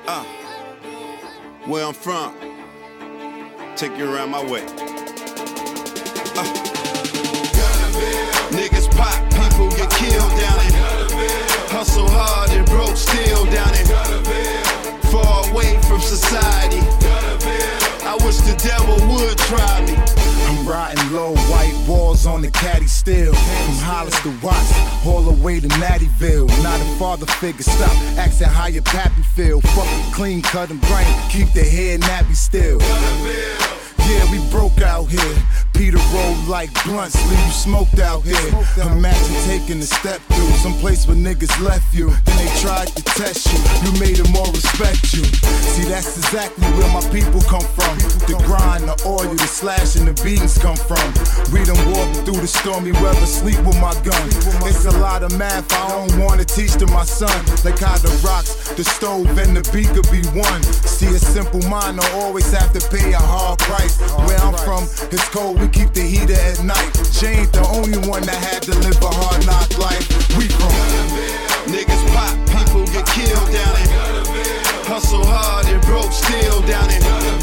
Where I'm from, take you around my way. Niggas pop, people get killed down it. Hustle hard and broke still down it. Far away from society. I wish the devil would try me. I'm riding low, white walls on the caddy still. From Hollis to Watts, all the way to Nattyville. Not a father figure, stop asking how your pappy feel. Fuck it, clean, cut and grind, keep the hair nappy still. Yeah, we broke out here. Peter rolled like blunts, leave you smoked out here. Imagine taking a step through some place where niggas left you. Then they tried to test you, you made them all respect you. See, that's exactly where my people come from. The grind, the oil, the slash, and the beatings come from. We done walked through the stormy weather, sleep with my gun. It's a lot of math I don't wanna teach to my son. Like how the rocks, the stove, and the beat could be one. See, a simple mind don't always have to pay a hard price. Where I'm from, it's cold, we keep the heater at night. She ain't the only one that had to live a hard knock life. We from niggas pop, people get killed down it. Hustle hard and broke still down it.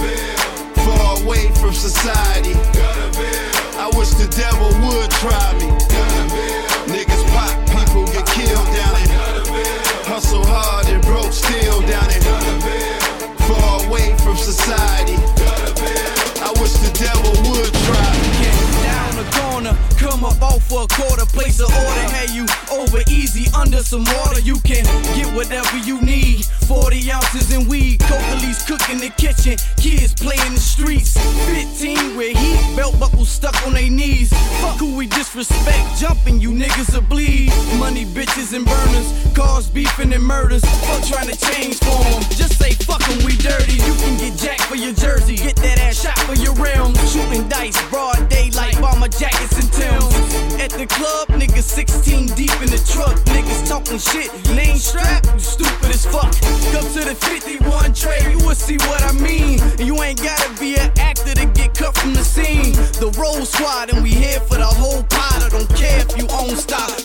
Far away from society. I wish the devil would try me. Niggas pop, people get killed down it. Hustle hard and broke still down it. Far away from society. I wish the devil would try. Down the corner, come up off for a quarter, place an order, have you over easy under some water. You can get whatever you need. 40 ounces in weed, Coca-Leafs cook in the kitchen, kids play in the streets. 15 with heat, belt buckles stuck on their knees. Fuck who we disrespect, jumping you niggas will bleed. Money, bitches, and burners, cars, beefing and murders. Fuck trying to change form, just say fuck 'em, we dirty. You can get jacked for your jersey, get that ass shot for your realm. Shooting dice, broad daylight, bomber jackets and Timbs. At the club, niggas 16 deep in the truck. Niggas talking shit, name strap, you stupid as fuck. Come to the 51 tray, you will see what I mean. And you ain't gotta be an actor to get cut from the scene. The roll squad and we here for the whole pot. I don't care if you own stock.